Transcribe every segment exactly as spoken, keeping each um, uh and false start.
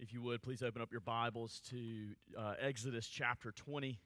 If you would, please open up your Bibles to uh, Exodus chapter twenty.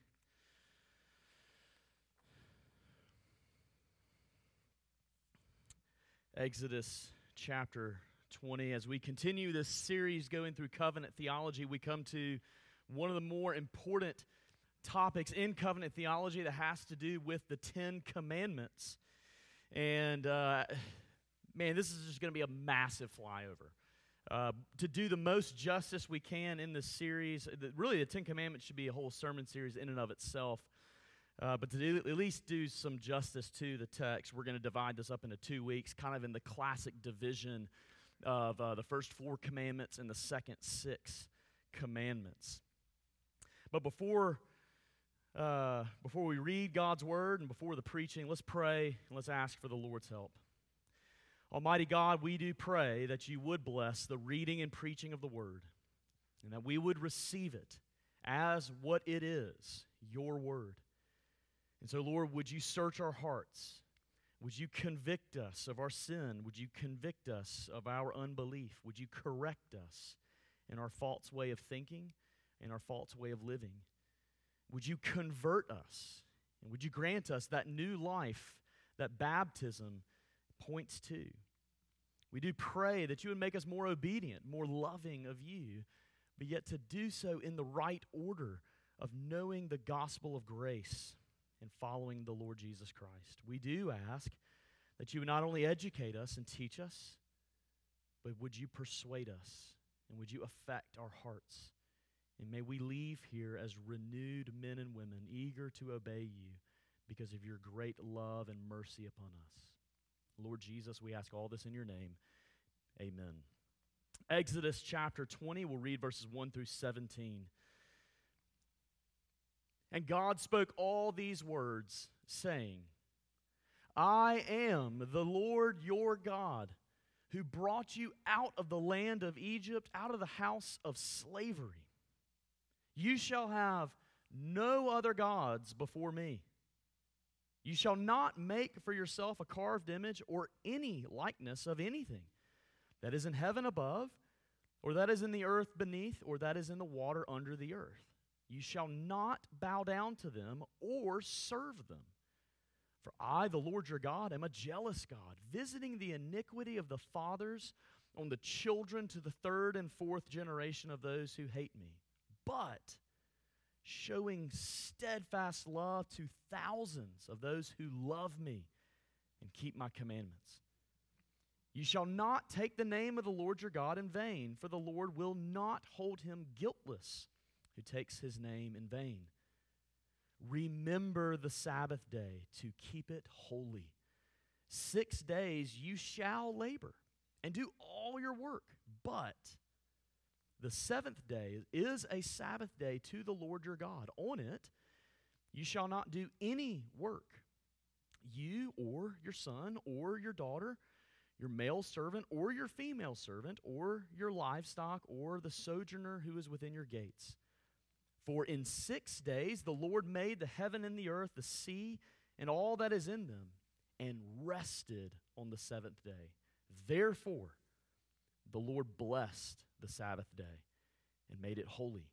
Exodus chapter twenty. As we continue this series going through covenant theology, we come to one of the more important topics in covenant theology that has to do with the Ten Commandments. And uh, man, this is just going to be a massive flyover. Uh, to do the most justice we can in this series, the, really the Ten Commandments should be a whole sermon series in and of itself, uh, but to do, at least do some justice to the text, we're going to divide this up into two weeks, kind of in the classic division of uh, the first four commandments and the second six commandments. But before, uh, before we read God's Word and before the preaching, let's pray and let's ask for the Lord's help. Almighty God, we do pray that you would bless the reading and preaching of the Word, and that we would receive it as what it is, your Word. And so, Lord, would you search our hearts? Would you convict us of our sin? Would you convict us of our unbelief? Would you correct us in our false way of thinking and our false way of living? Would you convert us? And would you grant us that new life, that baptism points to? We do pray that you would make us more obedient, more loving of you, but yet to do so in the right order of knowing the gospel of grace and following the Lord Jesus Christ. We do ask that you would not only educate us and teach us, but would you persuade us and would you affect our hearts? And may we leave here as renewed men and women, eager to obey you because of your great love and mercy upon us. Lord Jesus, we ask all this in your name. Amen. Exodus chapter twenty, we'll read verses one through seventeen. And God spoke all these words, saying, I am the Lord your God, who brought you out of the land of Egypt, out of the house of slavery. You shall have no other gods before me. You shall not make for yourself a carved image or any likeness of anything that is in heaven above, or that is in the earth beneath, or that is in the water under the earth. You shall not bow down to them or serve them. For I, the Lord your God, am a jealous God, visiting the iniquity of the fathers on the children to the third and fourth generation of those who hate me, but showing steadfast love to thousands of those who love me and keep my commandments. You shall not take the name of the Lord your God in vain, for the Lord will not hold him guiltless who takes his name in vain. Remember the Sabbath day to keep it holy. Six days you shall labor and do all your work, but the seventh day is a Sabbath day to the Lord your God. On it, you shall not do any work. You or your son or your daughter, your male servant or your female servant, or your livestock or the sojourner who is within your gates. For in six days the Lord made the heaven and the earth, the sea, and all that is in them, and rested on the seventh day. Therefore, the Lord blessed the Sabbath day and made it holy.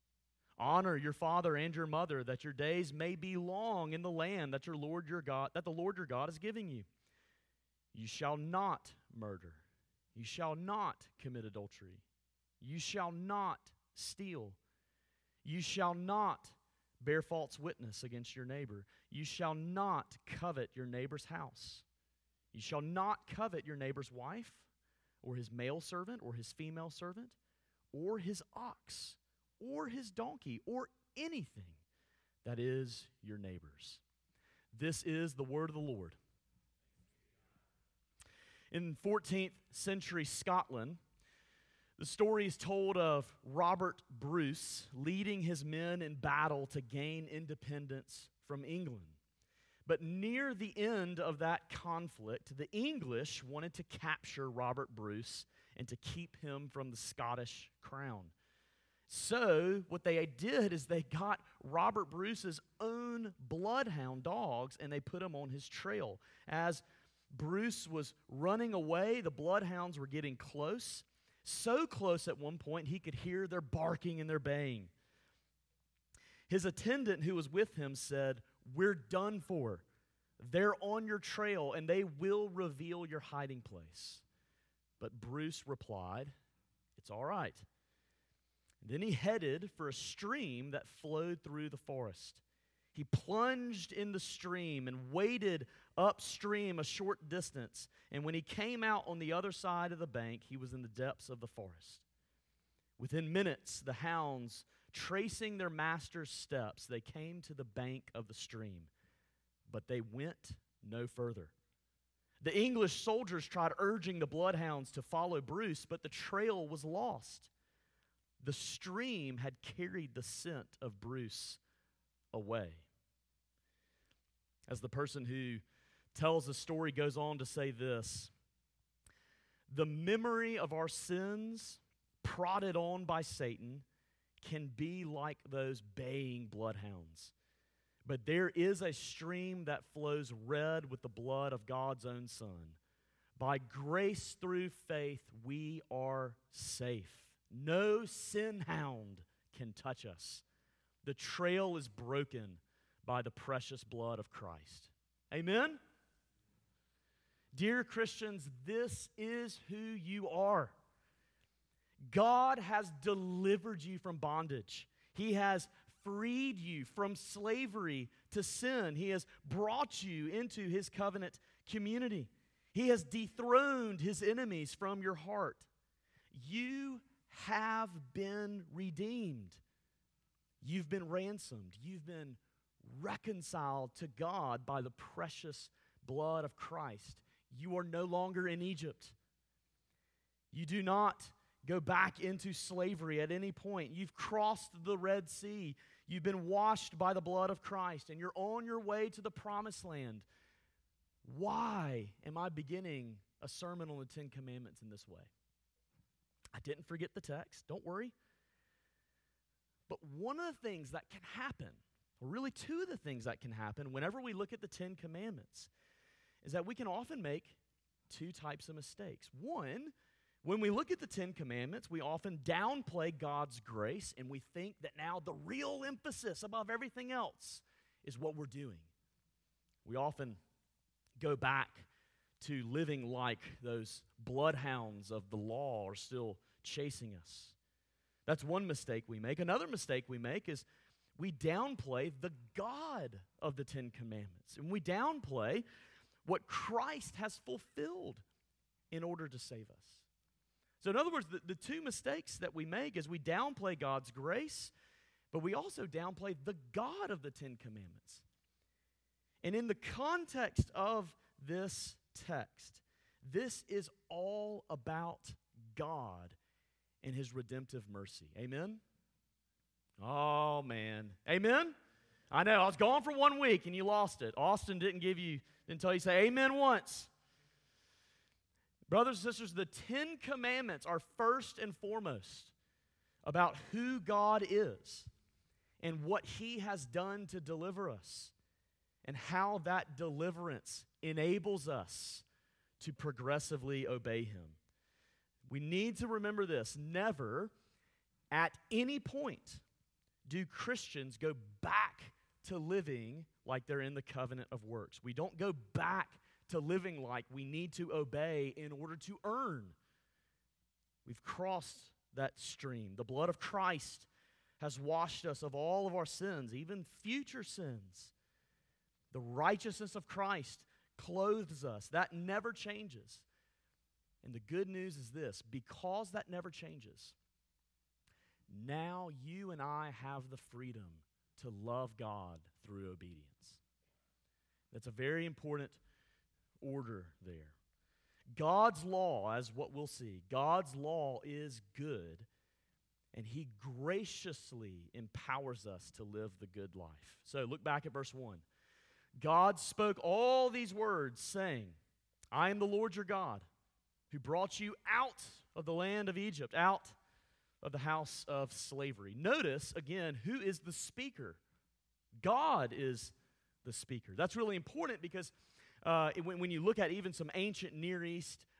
Honor your father and your mother, that your days may be long in the land that your Lord your God that the Lord your God is giving you. You shall not murder. You shall not commit adultery. You shall not steal. You shall not bear false witness against your neighbor. You shall not covet your neighbor's house. You shall not covet your neighbor's wife, or his male servant, or his female servant, or his ox, or his donkey, or anything that is your neighbor's. This is the word of the Lord. In fourteenth century Scotland, the story is told of Robert Bruce leading his men in battle to gain independence from England. But near the end of that conflict, the English wanted to capture Robert Bruce and to keep him from the Scottish crown. So what they did is they got Robert Bruce's own bloodhound dogs and they put them on his trail. As Bruce was running away, the bloodhounds were getting close. So close at one point he could hear their barking and their baying. His attendant who was with him said, "We're done for. They're on your trail, and they will reveal your hiding place." But Bruce replied, "It's all right." And then he headed for a stream that flowed through the forest. He plunged in the stream and waded upstream a short distance. And when he came out on the other side of the bank, he was in the depths of the forest. Within minutes, the hounds, tracing their master's steps, they came to the bank of the stream, but they went no further. The English soldiers tried urging the bloodhounds to follow Bruce, but the trail was lost. The stream had carried the scent of Bruce away. As the person who tells the story goes on to say this, the memory of our sins, prodded on by Satan, can be like those baying bloodhounds. But there is a stream that flows red with the blood of God's own Son. By grace through faith, we are safe. No sin hound can touch us. The trail is broken by the precious blood of Christ. Amen? Dear Christians, this is who you are. God has delivered you from bondage. He has freed you from slavery to sin. He has brought you into His covenant community. He has dethroned His enemies from your heart. You have been redeemed. You've been ransomed. You've been reconciled to God by the precious blood of Christ. You are no longer in Egypt. You do not go back into slavery at any point. You've crossed the Red Sea. You've been washed by the blood of Christ, and you're on your way to the promised land. Why am I beginning a sermon on the Ten Commandments in this way? I didn't forget the text. Don't worry. But one of the things that can happen, or really two of the things that can happen whenever we look at the Ten Commandments, is that we can often make two types of mistakes. One, when we look at the Ten Commandments, we often downplay God's grace, and we think that now the real emphasis above everything else is what we're doing. We often go back to living like those bloodhounds of the law are still chasing us. That's one mistake we make. Another mistake we make is we downplay the God of the Ten Commandments, and we downplay what Christ has fulfilled in order to save us. So in other words, the, the two mistakes that we make is we downplay God's grace, but we also downplay the God of the Ten Commandments. And in the context of this text, this is all about God and His redemptive mercy. Amen? Oh, man. Amen? I know, I was gone for one week and you lost it. Austin didn't give you, didn't tell you to say amen once. Brothers and sisters, the Ten Commandments are first and foremost about who God is and what He has done to deliver us and how that deliverance enables us to progressively obey Him. We need to remember this. Never, at any point, do Christians go back to living like they're in the covenant of works. We don't go back to living like we need to obey in order to earn. We've crossed that stream. The blood of Christ has washed us of all of our sins, even future sins. The righteousness of Christ clothes us. That never changes. And the good news is this: because that never changes, now you and I have the freedom to love God through obedience. That's a very important order there. God's law, as what we'll see, God's law is good, and He graciously empowers us to live the good life. So look back at verse one. God spoke all these words, saying, I am the Lord your God, who brought you out of the land of Egypt, out of the house of slavery. Notice, again, who is the speaker? God is the speaker. That's really important because uh, when, when you look at even some ancient Near East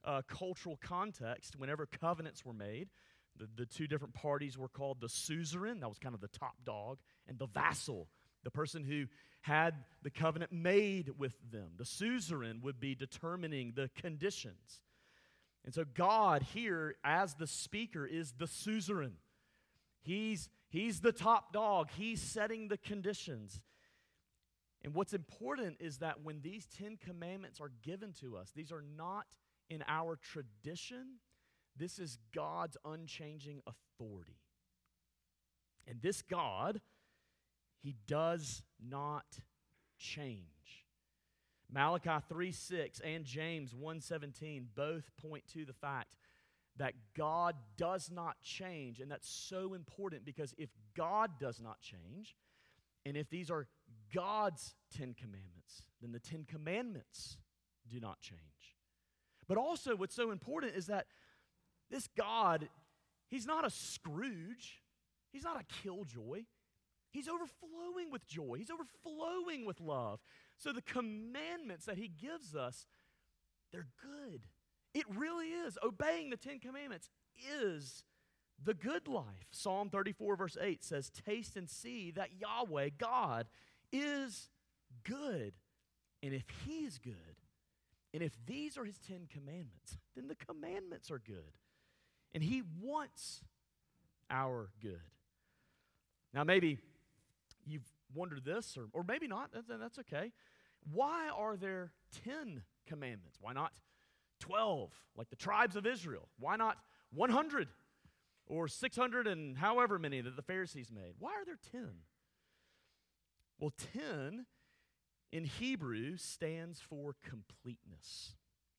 uh, cultural context, whenever covenants were made, the, the two different parties were called the suzerain, that was kind of the top dog, and the vassal, the person who had the covenant made with them. The suzerain would be determining the conditions. And so God here, as the speaker, is the suzerain. He's, he's the top dog. He's setting the conditions. And what's important is that when these Ten Commandments are given to us, these are not in our tradition. This is God's unchanging authority. And this God, He does not change. Malachi three six and James one seventeen both point to the fact that God does not change, and that's so important because if God does not change, and if these are God's Ten Commandments, then the Ten Commandments do not change. But also what's so important is that this God, He's not a Scrooge. He's not a killjoy. He's overflowing with joy. He's overflowing with love. So the commandments that He gives us, they're good. It really is. Obeying the Ten Commandments is the good life. Psalm thirty-four verse eight says, "Taste and see that Yahweh, God, is good." And if He is good, and if these are His Ten Commandments, then the commandments are good. And He wants our good. Now maybe you've wondered this, or, or maybe not, that's, that's okay. Why are there ten commandments? Why not twelve, like the tribes of Israel? Why not one hundred or six hundred and however many that the Pharisees made? Why are there ten? Well, ten in Hebrew stands for completeness.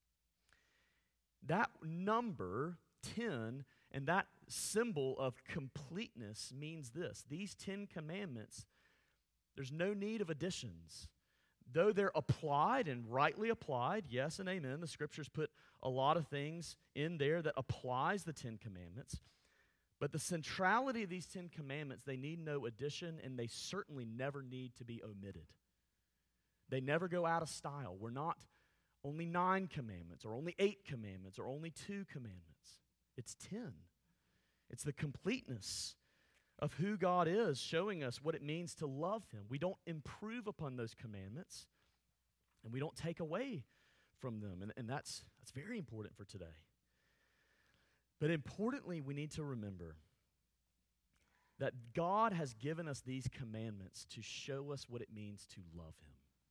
That number, ten, and that symbol of completeness means this. These Ten Commandments, there's no need of additions. Though they're applied and rightly applied, yes and amen, the Scriptures put a lot of things in there that applies the Ten Commandments. But the centrality of these Ten Commandments, they need no addition, and they certainly never need to be omitted. They never go out of style. We're not only nine commandments, or only eight commandments, or only two commandments. It's ten. It's the completeness of who God is, showing us what it means to love Him. We don't improve upon those commandments, and we don't take away from them. And, and that's, that's very important for today. But importantly, we need to remember that God has given us these commandments to show us what it means to love Him.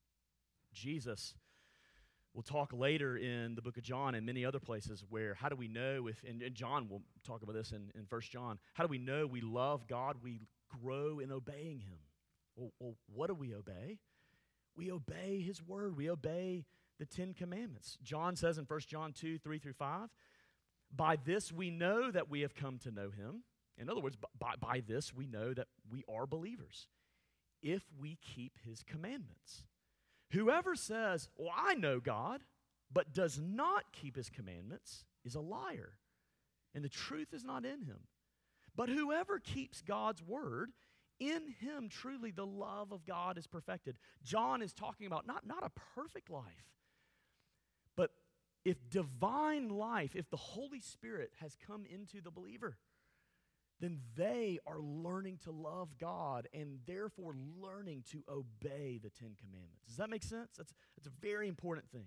Jesus, we'll talk later in the book of John and many other places where how do we know if, and, and John will talk about this in, in First John, how do we know we love God? We grow in obeying Him. Well, well, what do we obey? We obey His word. We obey the Ten Commandments. John says in First John two, three through five, "By this we know that we have come to know Him." In other words, by, by this we know that we are believers, if we keep His commandments. Whoever says, "Well, I know God," but does not keep His commandments is a liar, and the truth is not in him. But whoever keeps God's word, in him truly the love of God is perfected. John is talking about not, not a perfect life, but if divine life, if the Holy Spirit has come into the believer, then they are learning to love God and therefore learning to obey the Ten Commandments. Does that make sense? That's, that's a very important thing.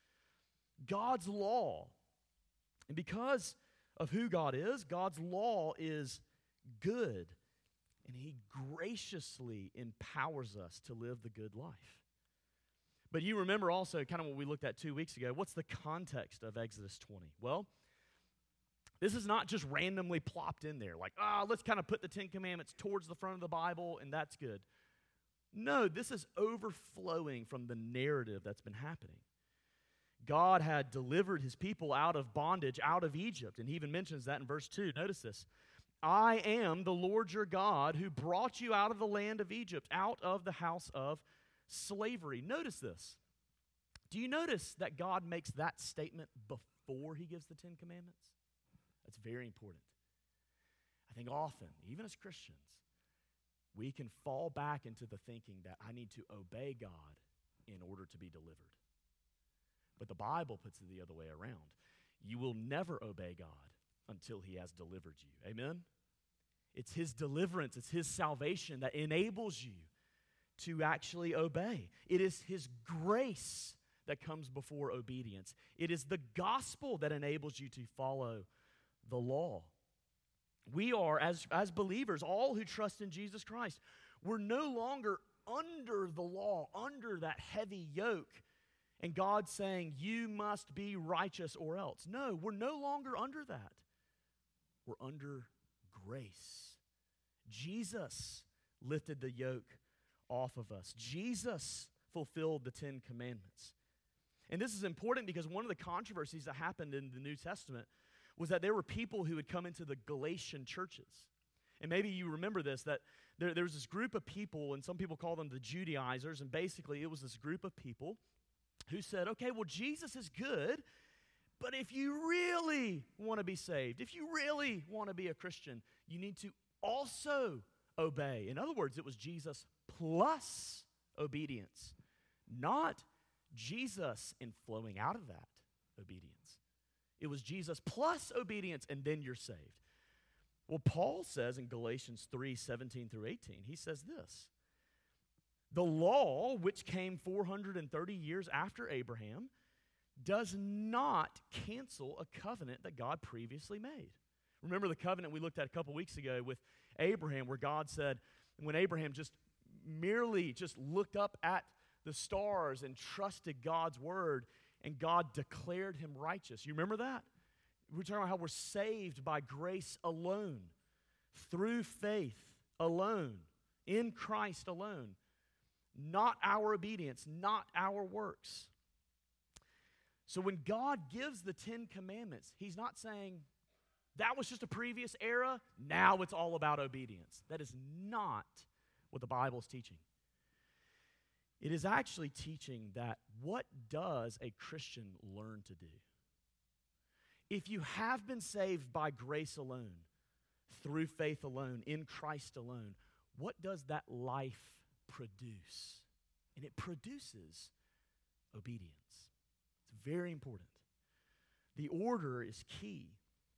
God's law, and because of who God is, God's law is good, and He graciously empowers us to live the good life. But you remember also kind of what we looked at two weeks ago. What's the context of Exodus twenty? Well, this is not just randomly plopped in there, like, ah, oh, let's kind of put the Ten Commandments towards the front of the Bible, and that's good. No, this is overflowing from the narrative that's been happening. God had delivered His people out of bondage, out of Egypt, and He even mentions that in verse two. Notice this. "I am the Lord your God who brought you out of the land of Egypt, out of the house of slavery." Notice this. Do you notice that God makes that statement before He gives the Ten Commandments? That's very important. I think often, even as Christians, we can fall back into the thinking that I need to obey God in order to be delivered. But the Bible puts it the other way around. you will never obey God until he has delivered you. Amen? It's his deliverance, it's his salvation that enables you to actually obey. It is his grace that comes before obedience. It is the gospel that enables you to follow the law. We are, as, as believers, all who trust in Jesus Christ, we're no longer under the law, under that heavy yoke, and God saying, you must be righteous or else. No, we're no longer under that. We're under grace. Jesus lifted the yoke off of us. Jesus fulfilled the Ten Commandments. And this is important because one of the controversies that happened in the New Testament was that there were people who had come into the Galatian churches. And maybe you remember this, that there, there was this group of people, and some people call them the Judaizers, and basically it was this group of people who said, okay, well, Jesus is good, but if you really want to be saved, if you really want to be a Christian, you need to also obey. In other words, it was Jesus plus obedience, not Jesus in flowing out of that obedience. It was Jesus plus obedience, and then you're saved. Well, Paul says in Galatians three, seventeen through eighteen, he says this, the law, which came four hundred thirty years after Abraham, does not cancel a covenant that God previously made. Remember the covenant we looked at a couple weeks ago with Abraham, where God said, when Abraham just merely just looked up at the stars and trusted God's word, and God declared him righteous. You remember that? We're talking about how we're saved by grace alone, through faith alone, in Christ alone. Not our obedience, not our works. So when God gives the Ten Commandments, he's not saying, that was just a previous era, now it's all about obedience. That is not what the Bible is teaching. It is actually teaching that what does a Christian learn to do? If you have been saved by grace alone, through faith alone, in Christ alone, what does that life produce? And it produces obedience. It's very important. The order is key.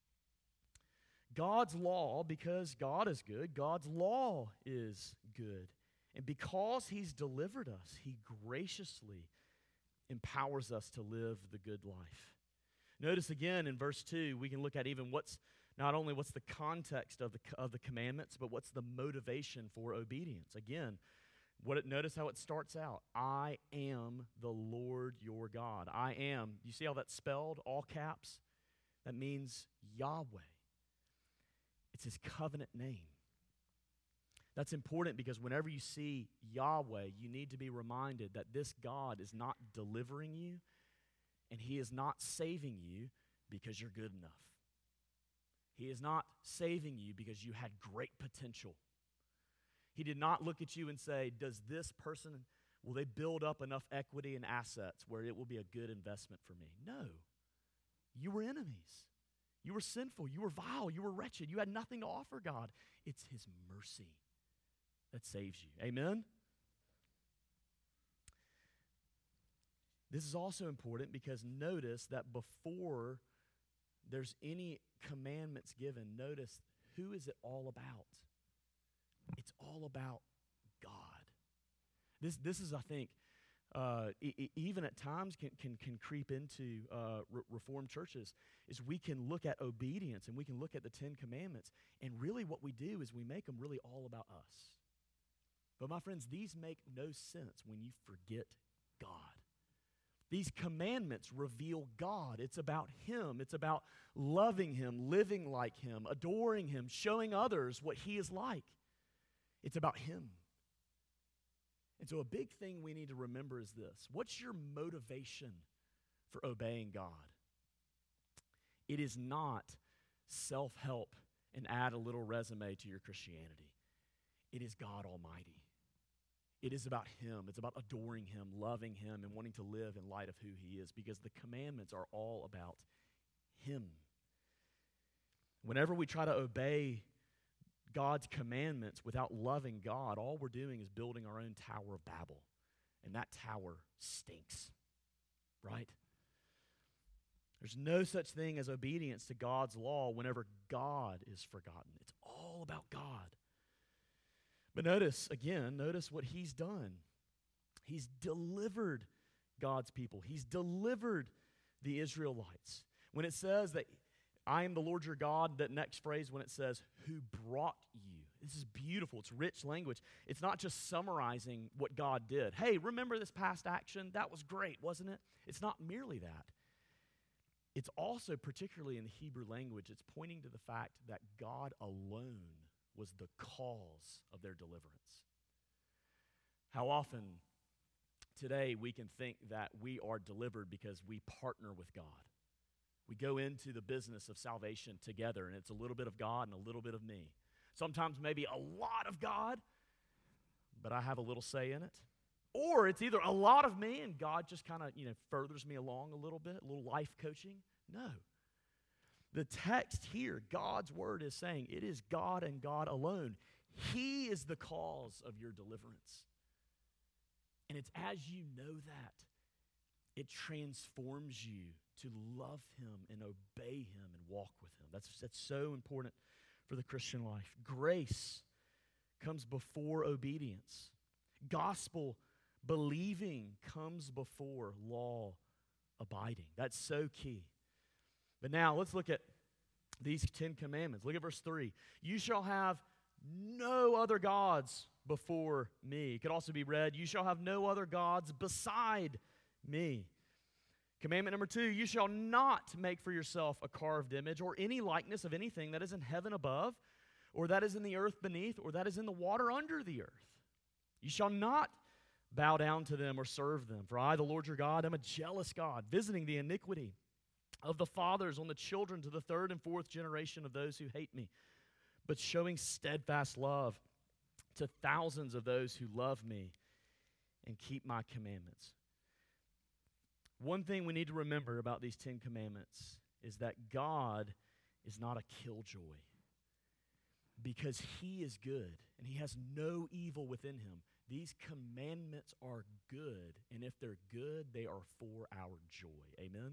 God's law, because God is good, God's law is good. And because he's delivered us, he graciously empowers us to live the good life. Notice again in verse two, we can look at even what's, not only what's the context of the, of the commandments, but what's the motivation for obedience. Again, what it, notice how it starts out. I am the Lord your God. I am. You see how that's spelled, all caps? That means Yahweh. It's his covenant name. That's important because whenever you see Yahweh, you need to be reminded that this God is not delivering you, and he is not saving you because you're good enough. He is not saving you because you had great potential. He did not look at you and say, does this person, will they build up enough equity and assets where it will be a good investment for me? No. You were enemies. You were sinful. You were vile. You were wretched. You had nothing to offer God. It's his mercy that saves you. Amen? This is also important because notice that before there's any commandments given, notice who is it all about? It's all about God. This, this is, I think, uh, e- e- even at times can, can, can creep into uh, re- Reformed churches, is we can look at obedience and we can look at the Ten Commandments, and really what we do is we make them really all about us. But my friends, these make no sense when you forget God. These commandments reveal God. It's about him. It's about loving him, living like him, adoring him, showing others what he is like. It's about him. And so a big thing we need to remember is this. What's your motivation for obeying God? It is not self-help and add a little resume to your Christianity. It is God Almighty. It is about him. It's about adoring him, loving him, and wanting to live in light of who he is, because the commandments are all about him. Whenever we try to obey God's commandments without loving God, all we're doing is building our own Tower of Babel, and that tower stinks, right? There's no such thing as obedience to God's law whenever God is forgotten. It's all about God. But notice, again, notice what he's done. He's delivered God's people. He's delivered the Israelites. When it says that I am the Lord your God, that next phrase when it says, who brought you. This is beautiful. It's rich language. It's not just summarizing what God did. Hey, remember this past action? That was great, wasn't it? It's not merely that. It's also, particularly in the Hebrew language, it's pointing to the fact that God alone was the cause of their deliverance. How often today we can think that we are delivered because we partner with God. We go into the business of salvation together, and it's a little bit of God and a little bit of me. Sometimes maybe a lot of God, but I have a little say in it. Or it's either a lot of me and God just kind of, you know, furthers me along a little bit, a little life coaching. No. The text here, God's word is saying it is God and God alone. He is the cause of your deliverance. And it's as you know that, it transforms you to love him and obey him and walk with him. That's, that's so important for the Christian life. Grace comes before obedience. Gospel believing comes before law abiding. That's so key. But now let's look at these Ten Commandments. Look at verse three. You shall have no other gods before me. It could also be read, you shall have no other gods beside me. Commandment number two, you shall not make for yourself a carved image or any likeness of anything that is in heaven above, or that is in the earth beneath, or that is in the water under the earth. You shall not bow down to them or serve them. For I, the Lord your God, am a jealous God, visiting the iniquity of the fathers on the children to the third and fourth generation of those who hate me, but showing steadfast love to thousands of those who love me and keep my commandments. One thing we need to remember about these Ten Commandments is that God is not a killjoy, because he is good and he has no evil within him. These commandments are good, and if they're good, they are for our joy. Amen?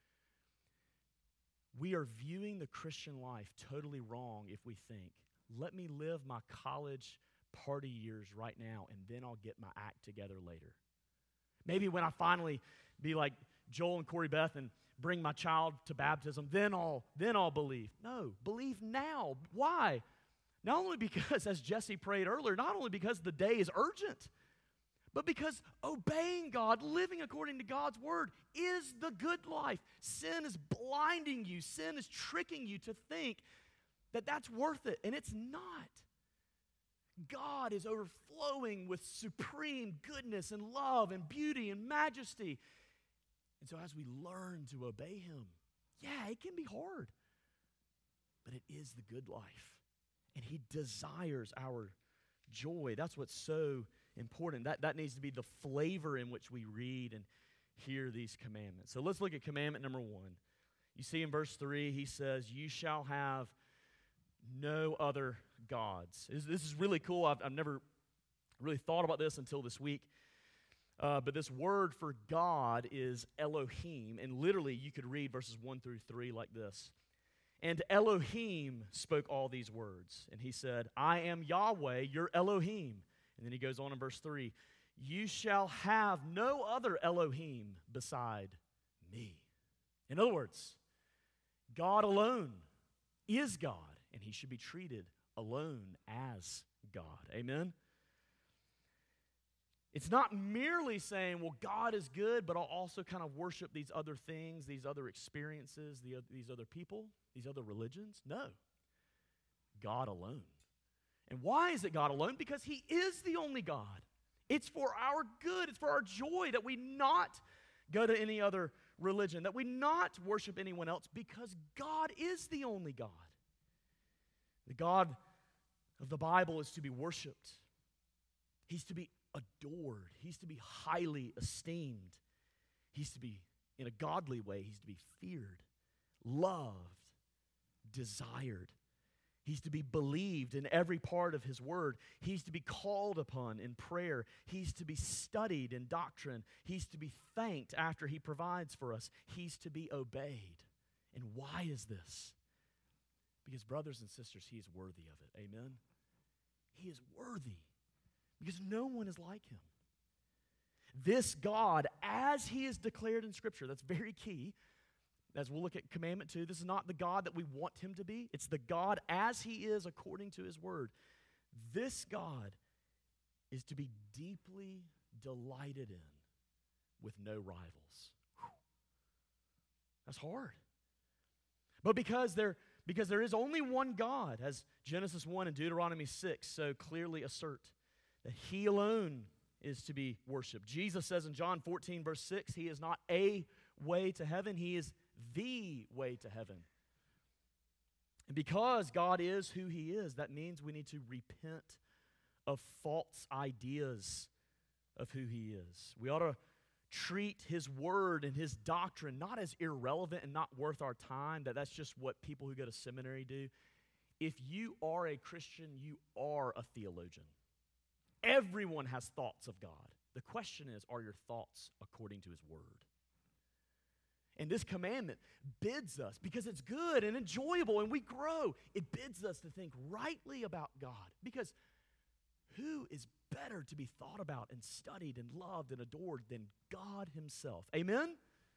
We are viewing the Christian life totally wrong if we think, let me live my college party years right now, and then I'll get my act together later. Maybe when I finally be like Joel and Corey Beth and bring my child to baptism, then I'll, then I'll believe. No, believe now. Why? Not only because, as Jesse prayed earlier, not only because the day is urgent, but because obeying God, living according to God's word, is the good life. Sin is blinding you. Sin is tricking you to think that that's worth it, and it's not. God is overflowing with supreme goodness and love and beauty and majesty. And so as we learn to obey him, yeah, it can be hard, but it is the good life. And he desires our joy. That's what's so important. That, that needs to be the flavor in which we read and hear these commandments. So let's look at commandment number one. You see in verse three, he says, you shall have no other gods. This, this is really cool. I've, I've never really thought about this until this week. Uh, but this word for God is Elohim. And literally, you could read verses one through three like this. And Elohim spoke all these words. And he said, I am Yahweh, your Elohim. And then he goes on in verse three. You shall have no other Elohim beside me. In other words, God alone is God. And he should be treated alone as God. Amen? It's not merely saying, well, God is good, but I'll also kind of worship these other things, these other experiences, the, these other people, these other religions. No. God alone. And why is it God alone? Because he is the only God. It's for our good. It's for our joy that we not go to any other religion, that we not worship anyone else, because God is the only God. The God of the Bible is to be worshiped. He's to be adored. He's to be highly esteemed. He's to be, in a godly way, he's to be feared, loved, desired. He's to be believed in every part of his word. He's to be called upon in prayer. He's to be studied in doctrine. He's to be thanked after he provides for us. He's to be obeyed. And why is this? Because, brothers and sisters, he is worthy of it. Amen? He is worthy because no one is like him. This God, as he is declared in Scripture, that's very key. As we'll look at commandment two, this is not the God that we want him to be. It's the God as he is according to his word. This God is to be deeply delighted in with no rivals. Whew. That's hard. But because there, because there is only one God, as Genesis one and Deuteronomy six so clearly assert, that he alone is to be worshiped. Jesus says in John fourteen, verse six, he is not a way to heaven, he is the way to heaven. And because God is who he is, that means we need to repent of false ideas of who he is. We ought to treat his word and his doctrine not as irrelevant and not worth our time, that that's just what people who go to seminary do. If you are a Christian, you are a theologian. Everyone has thoughts of God. The question is, are your thoughts according to his word? And this commandment bids us, because it's good and enjoyable and we grow, it bids us to think rightly about God. Because who is better to be thought about and studied and loved and adored than God himself? Amen?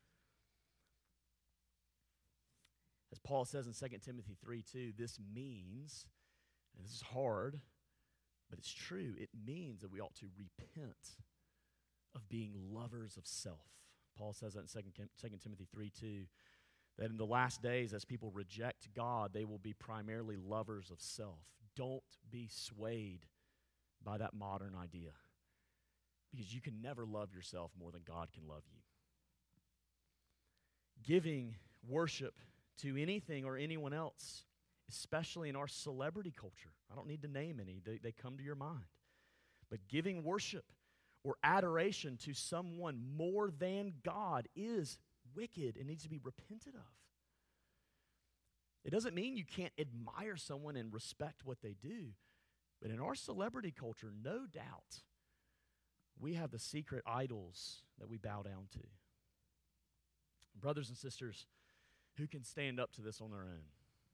As Paul says in Second Timothy three two, this means, and this is hard, but it's true, it means that we ought to repent of being lovers of self. Paul says that in Second Timothy three two, that in the last days, as people reject God, they will be primarily lovers of self. Don't be swayed by that modern idea, because you can never love yourself more than God can love you. Giving worship to anything or anyone else, especially in our celebrity culture, I don't need to name any, they, they come to your mind, but giving worship or adoration to someone more than God is wicked and needs to be repented of. It doesn't mean you can't admire someone and respect what they do, but in our celebrity culture, no doubt, we have the secret idols that we bow down to. Brothers and sisters, who can stand up to this on their own?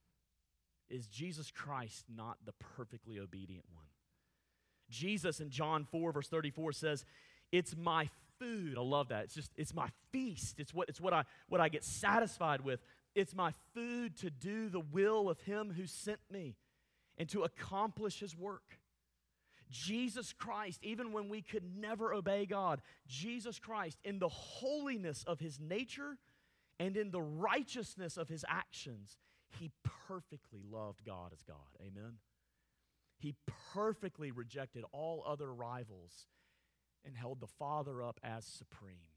Is Jesus Christ not the perfectly obedient one? Jesus in John four, verse thirty-four says, it's my food. I love that. It's just, it's my feast. It's what, it's what I, what I get satisfied with. It's my food to do the will of him who sent me and to accomplish his work. Jesus Christ, even when we could never obey God, Jesus Christ, in the holiness of his nature and in the righteousness of his actions, he perfectly loved God as God. Amen? He perfectly rejected all other rivals and held the Father up as supreme.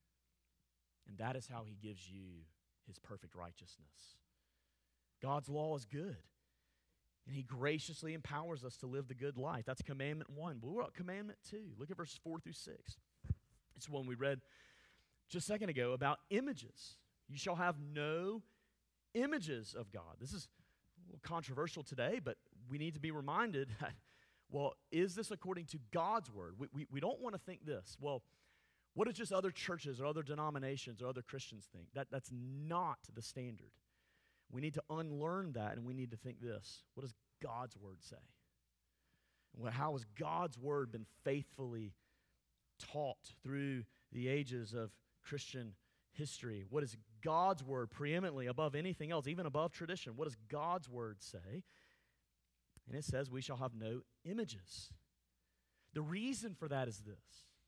And that is how he gives you his perfect righteousness. God's law is good, and he graciously empowers us to live the good life. That's commandment one. But what about commandment two? Look at verses four through six. It's one we read just a second ago about images. You shall have no images of God. This is a little controversial today, but we need to be reminded that, well, is this according to God's word? We, we, we don't want to think this. Well, what does just other churches or other denominations or other Christians think? That, that's not the standard. We need to unlearn that, and we need to think this. What does God's word say? Well, how has God's word been faithfully taught through the ages of Christian history? What is God's word preeminently above anything else, even above tradition? What does God's word say? And it says we shall have no images. The reason for that is this,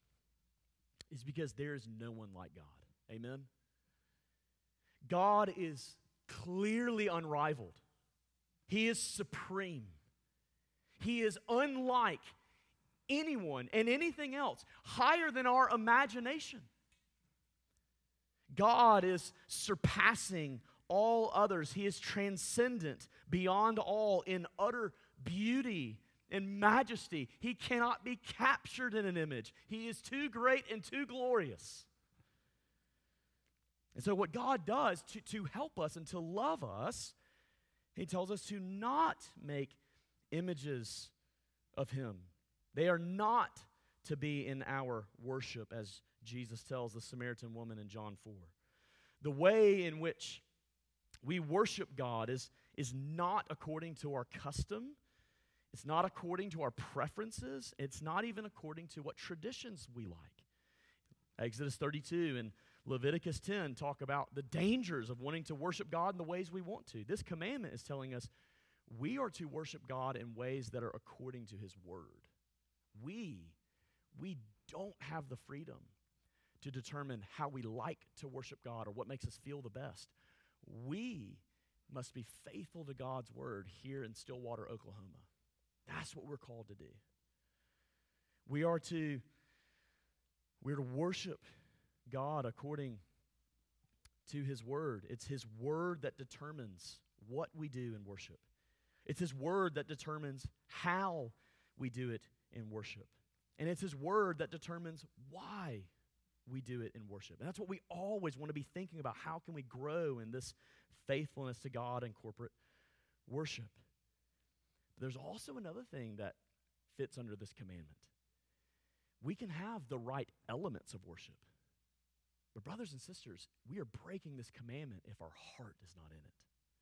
is because there is no one like God. Amen? God is clearly unrivaled. He is supreme. He is unlike anyone and anything else, higher than our imagination. God is surpassing all others. He is transcendent beyond all in utter beauty and majesty. He cannot be captured in an image. He is too great and too glorious. And so what God does to, to help us and to love us He tells us to not make images of him. They are not to be in our worship, as Jesus tells the Samaritan woman in John four. The way in which we worship God is, is not according to our custom. It's not according to our preferences. It's not even according to what traditions we like. Exodus thirty-two and Leviticus ten talk about the dangers of wanting to worship God in the ways we want to. This commandment is telling us we are to worship God in ways that are according to his word. We, we don't have the freedom to determine how we like to worship God or what makes us feel the best. We must be faithful to God's word here in Stillwater, Oklahoma. That's what we're called to do. We are to, we're to worship God according to his word. It's his word that determines what we do in worship. It's his word that determines how we do it in worship. And it's his word that determines why we do it in worship. And that's what we always want to be thinking about. How can we grow in this faithfulness to God and corporate worship? But there's also another thing that fits under this commandment. We can have the right elements of worship. But brothers and sisters, we are breaking this commandment if our heart is not in it.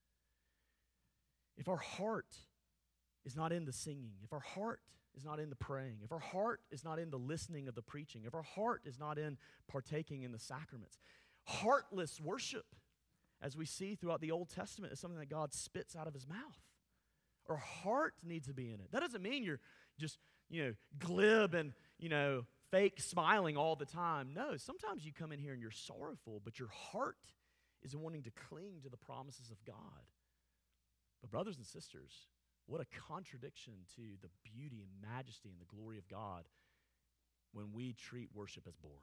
If our heart is not in the singing, if our heart is not in the praying, if our heart is not in the listening of the preaching, if our heart is not in partaking in the sacraments, heartless worship, as we see throughout the Old Testament, is something that God spits out of his mouth. Our heart needs to be in it. That doesn't mean you're just, you know, glib and, you know, fake smiling all the time. No, sometimes you come in here and you're sorrowful, but your heart is wanting to cling to the promises of God. But brothers and sisters, what a contradiction to the beauty and majesty and the glory of God when we treat worship as boring.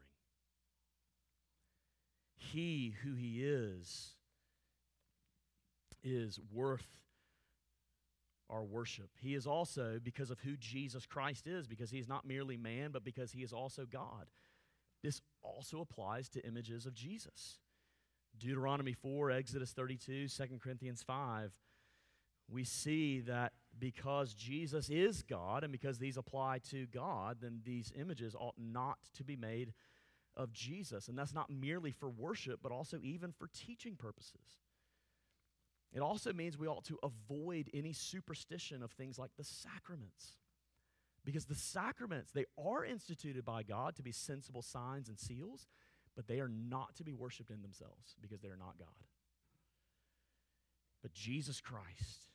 He who he is is worth our worship. He is also, because of who Jesus Christ is, because he is not merely man, but because he is also God. This also applies to images of Jesus. Deuteronomy four, Exodus thirty-two, Second Corinthians five, we see that because Jesus is God and because these apply to God, then these images ought not to be made of Jesus. And that's not merely for worship, but also even for teaching purposes. It also means we ought to avoid any superstition of things like the sacraments. Because the sacraments, they are instituted by God to be sensible signs and seals, but they are not to be worshiped in themselves because they are not God. But Jesus Christ,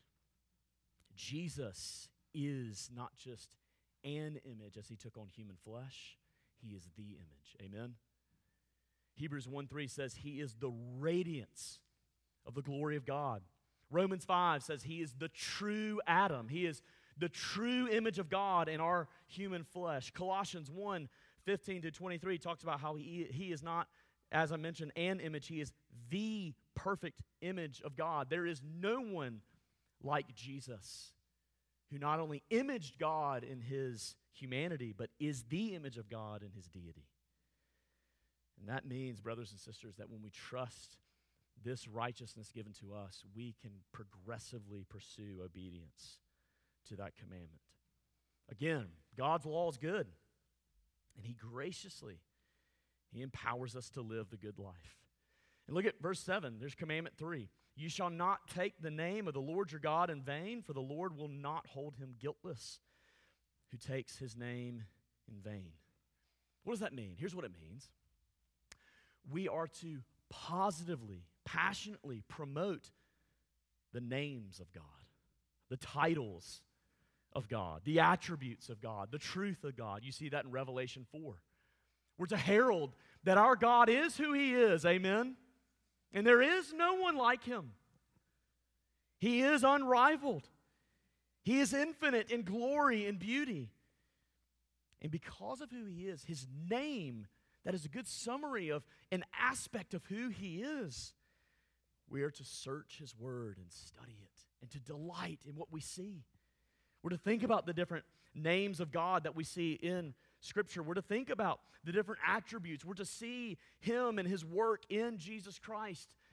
Jesus is not just an image as he took on human flesh, he is the image. Amen? Hebrews one three says he is the radiance of the glory of God. Romans five says he is the true Adam. He is the true image of God in our human flesh. Colossians one fifteen to twenty-three talks about how he, he is not, as I mentioned, an image. He is the perfect image of God. There is no one like Jesus, who not only imaged God in his humanity, but is the image of God in his deity. And that means, brothers and sisters, that when we trust this righteousness given to us, we can progressively pursue obedience to that commandment. Again, God's law is good, and he graciously, he empowers us to live the good life. And look at verse seven, there's commandment three. You shall not take the name of the Lord your God in vain, for the Lord will not hold him guiltless who takes his name in vain. What does that mean? Here's what it means. We are to positively, passionately promote the names of God, the titles of God, the attributes of God, the truth of God. You see that in Revelation four. We're to herald that our God is who he is, amen? And there is no one like him. He is unrivaled. He is infinite in glory and beauty. And because of who he is, his name, that is a good summary of an aspect of who he is. We are to search his word and study it and to delight in what we see. We're to think about the different names of God that we see in Scripture. We're to think about the different attributes. We're to see him and his work in Jesus Christ.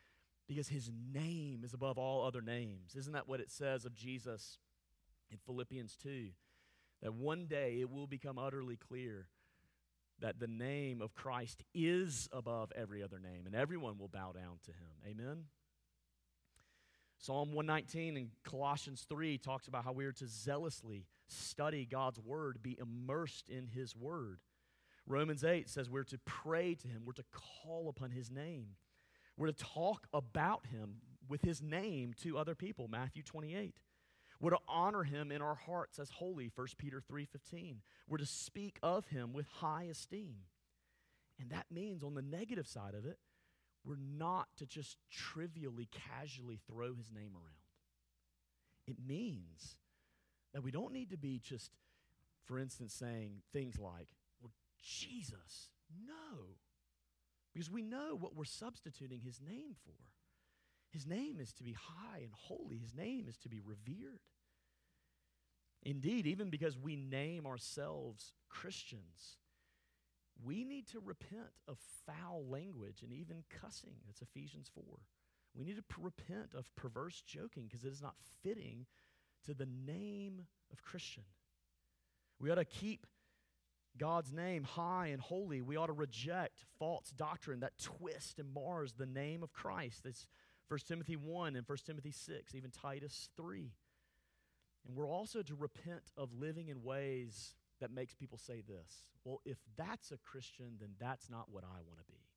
because his name is above all other names. Isn't that what it says of Jesus in Philippians two? That one day it will become utterly clear that the name of Christ is above every other name, and everyone will bow down to him. Amen? Psalm one nineteen and Colossians three talks about how we are to zealously study God's word, be immersed in his word. Romans eight says we're to pray to him, we're to call upon his name. We're to talk about him with his name to other people, Matthew twenty-eight. We're to honor him in our hearts as holy, First Peter three fifteen. We're to speak of him with high esteem. And that means on the negative side of it, we're not to just trivially, casually throw his name around. It means that we don't need to be just, for instance, saying things like, well, Jesus, no. Because we know what we're substituting his name for. His name is to be high and holy. His name is to be revered. Indeed, even because we name ourselves Christians, we need to repent of foul language and even cussing. That's Ephesians four. We need to p- repent of perverse joking because it is not fitting to the name of Christian. We ought to keep God's name high and holy. We ought to reject false doctrine that twists and mars the name of Christ. That's First Timothy one and First Timothy six, even Titus three. And we're also to repent of living in ways that makes people say this, well, if that's a Christian, then that's not what I want to be.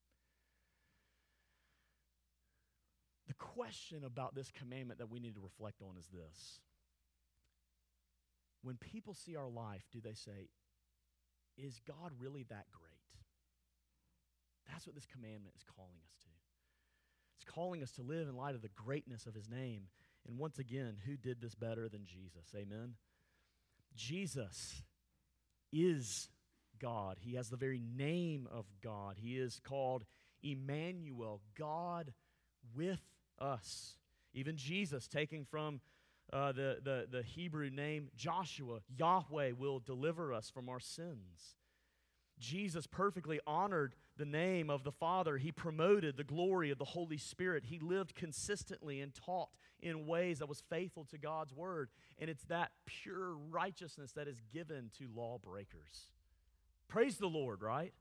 The question about this commandment that we need to reflect on is this. When people see our life, do they say, is God really that great? That's what this commandment is calling us to. It's calling us to live in light of the greatness of his name. And once again, who did this better than Jesus? Amen? Jesus is God. He has the very name of God. He is called Emmanuel, God with us. Even Jesus, taking from uh, the, the, the Hebrew name Joshua, Yahweh will deliver us from our sins. Jesus perfectly honored the name of the Father. He promoted the glory of the Holy Spirit. He lived consistently and taught in ways that was faithful to God's word. And it's that pure righteousness that is given to lawbreakers. Praise the Lord, right?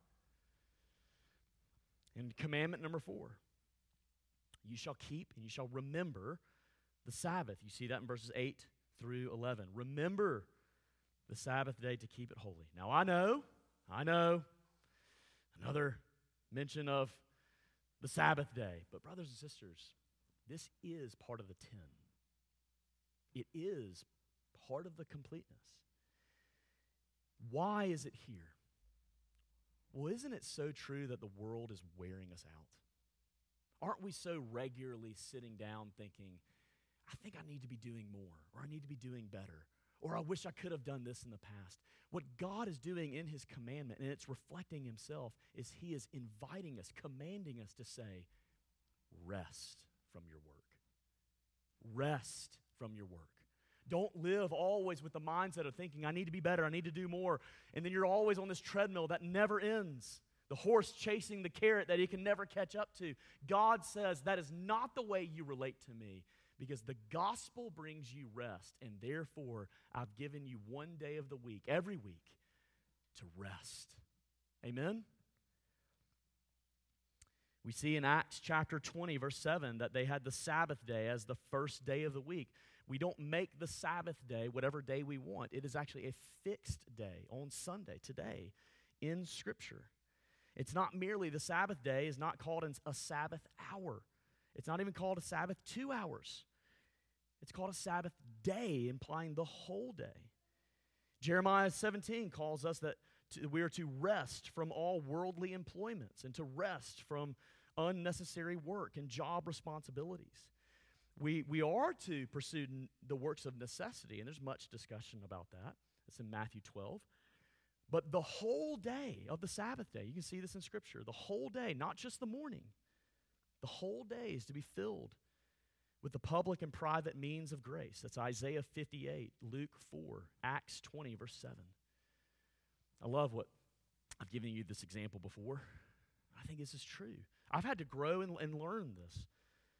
And commandment number four, you shall keep and you shall remember the Sabbath. You see that in verses eight through eleven. Remember the Sabbath day to keep it holy. Now I know, I know, another mention of the Sabbath day. But brothers and sisters, this is part of the ten. It is part of the completeness. Why is it here? Well, isn't it so true that the world is wearing us out? Aren't we so regularly sitting down thinking, I think I need to be doing more, or I need to be doing better, or I wish I could have done this in the past? What God is doing in his commandment, and it's reflecting himself, is he is inviting us, commanding us to say, rest from your work. Rest from your work. Don't live always with the mindset of thinking, I need to be better, I need to do more. And then you're always on this treadmill that never ends. The horse chasing the carrot that he can never catch up to. God says that is not the way you relate to me, because the gospel brings you rest, and therefore I've given you one day of the week, every week, to rest. Amen? We see in Acts chapter twenty, verse seven, that they had the Sabbath day as the first day of the week. We don't make the Sabbath day whatever day we want. It is actually a fixed day on Sunday, today, in Scripture. It's not merely the Sabbath day is not called a Sabbath hour. It's not even called a Sabbath two hours. It's called a Sabbath day, implying the whole day. Jeremiah seventeen calls us that to, we are to rest from all worldly employments and to rest from unnecessary work and job responsibilities. We, we are to pursue n- the works of necessity, and there's much discussion about that. It's in Matthew twelve. But the whole day of the Sabbath day, you can see this in Scripture, the whole day, not just the morning, the whole day is to be filled with the public and private means of grace. That's Isaiah fifty-eight, Luke four, Acts twenty, verse seven. I love what, I've given you this example before. I think this is true. I've had to grow and, and learn this.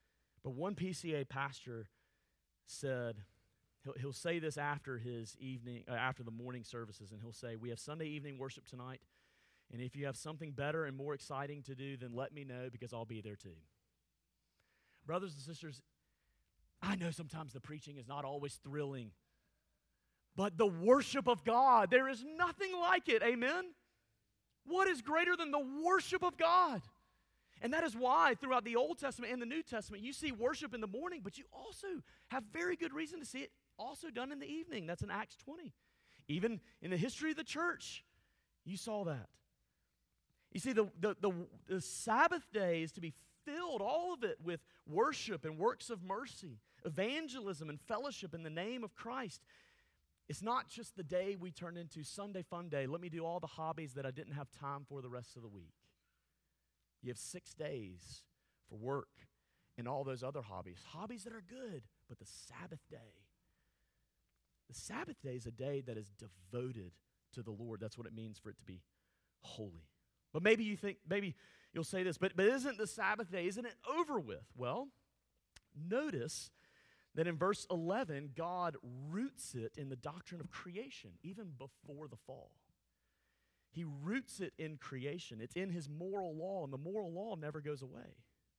But one P C A pastor said, he'll, he'll say this after his evening, uh, after the morning services, and he'll say, we have Sunday evening worship tonight, and if you have something better and more exciting to do, then let me know because I'll be there too. Brothers and sisters, I know sometimes the preaching is not always thrilling, but the worship of God, there is nothing like it, amen? What is greater than the worship of God? And that is why throughout the Old Testament and the New Testament, you see worship in the morning, but you also have very good reason to see it also done in the evening. That's in Acts twenty. Even in the history of the church, you saw that. You see, the, the, the, the Sabbath day is to be filled, all of it, with worship and works of mercy, evangelism and fellowship in the name of Christ. It's not just the day we turn into Sunday fun day. Let me do all the hobbies that I didn't have time for the rest of the week. You have six days for work and all those other hobbies. Hobbies that are good, but the Sabbath day. The Sabbath day is a day that is devoted to the Lord. That's what it means for it to be holy. But maybe you think, maybe you'll say this, but, but isn't the Sabbath day, isn't it over with? Well, notice that in verse eleven, God roots it in the doctrine of creation, even before the fall. He roots it in creation. It's in his moral law, and the moral law never goes away.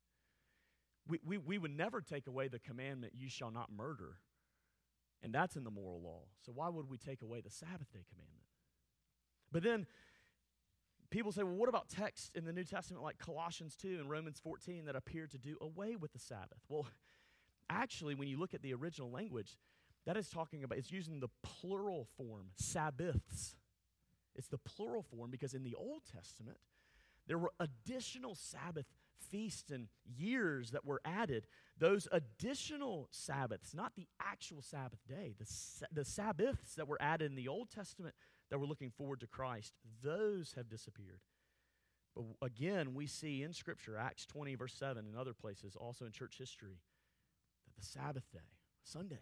We, we, we would never take away the commandment, you shall not murder, and that's in the moral law. So why would we take away the Sabbath day commandment? But then people say, well, what about texts in the New Testament like Colossians two and Romans fourteen that appear to do away with the Sabbath? Well, actually, when you look at the original language, that is talking about, it's using the plural form, Sabbaths. It's the plural form because in the Old Testament, there were additional Sabbath feasts and years that were added. Those additional Sabbaths, not the actual Sabbath day, the, the Sabbaths that were added in the Old Testament that were looking forward to Christ, those have disappeared. But again, we see in Scripture, Acts twenty, verse seven, and other places, also in church history, that the Sabbath day, Sunday,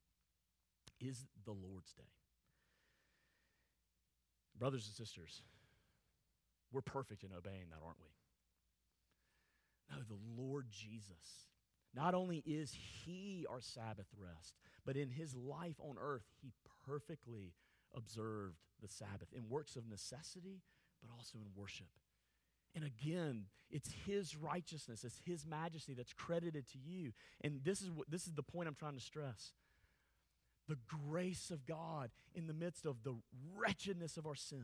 is the Lord's day. Brothers and sisters, we're perfect in obeying that, aren't we? No, the Lord Jesus, not only is he our Sabbath rest, but in his life on earth, he perfectly observed the Sabbath in works of necessity, but also in worship. And again, it's his righteousness, it's his majesty that's credited to you. And this is what this is the point I'm trying to stress. The grace of God in the midst of the wretchedness of our sin.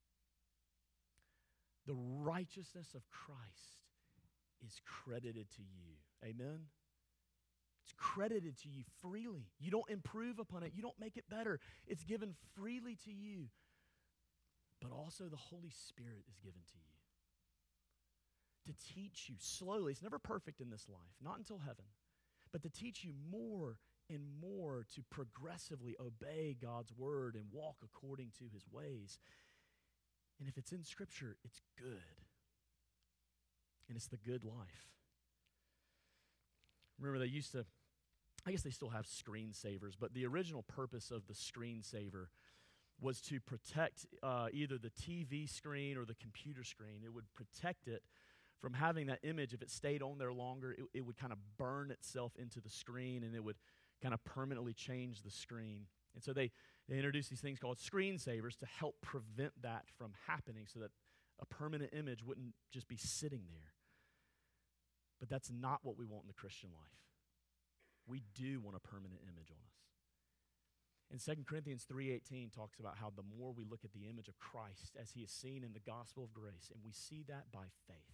The righteousness of Christ is credited to you. Amen? It's credited to you freely. You don't improve upon it. You don't make it better. It's given freely to you. But also the Holy Spirit is given to you to teach you slowly. It's never perfect in this life, not until heaven, but to teach you more and more to progressively obey God's word and walk according to his ways. And if it's in Scripture, it's good. And it's the good life. Remember, they used to, I guess they still have screensavers, but the original purpose of the screensaver was to protect uh, either the T V screen or the computer screen. It would protect it from having that image. If it stayed on there longer, it, it would kind of burn itself into the screen, and it would kind of permanently change the screen. And so they, they introduced these things called screensavers to help prevent that from happening so that a permanent image wouldn't just be sitting there. But that's not what we want in the Christian life. We do want a permanent image on us. And Second Corinthians three eighteen talks about how the more we look at the image of Christ as he is seen in the gospel of grace, and we see that by faith,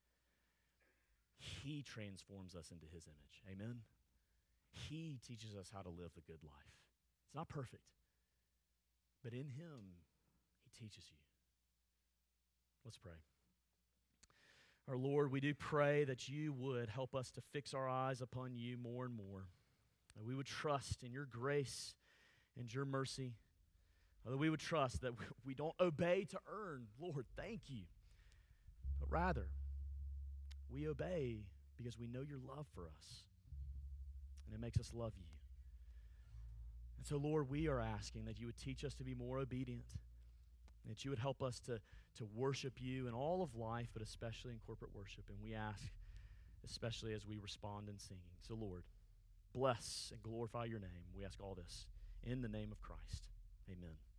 he transforms us into his image. Amen? He teaches us how to live the good life. It's not perfect, but in him, he teaches you. Let's pray. Our Lord, we do pray that you would help us to fix our eyes upon you more and more, that we would trust in your grace and your mercy, that we would trust that we don't obey to earn. Lord, thank you. But rather, we obey because we know your love for us, and it makes us love you. And so, Lord, we are asking that you would teach us to be more obedient, that you would help us to, to worship you in all of life, but especially in corporate worship. And we ask especially as we respond in singing. So, Lord, bless and glorify your name. We ask all this in the name of Christ. Amen.